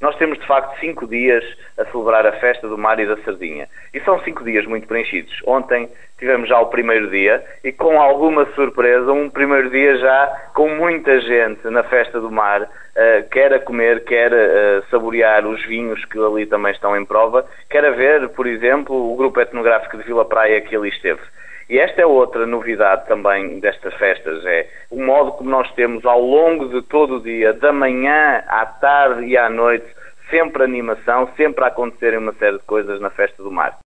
nós temos de facto 5 dias a celebrar a festa do mar e da sardinha. E são 5 dias muito preenchidos. Ontem tivemos já o primeiro dia e com alguma surpresa, um primeiro dia já com muita gente na festa do mar, quer a comer, quer saborear os vinhos que ali também estão em prova, quer a ver, por exemplo, o grupo etnográfico de Vila Praia que ali esteve. E esta é outra novidade também destas festas, é o modo como nós temos ao longo de todo o dia, da manhã à tarde e à noite, sempre animação, sempre a acontecerem uma série de coisas na festa do mar.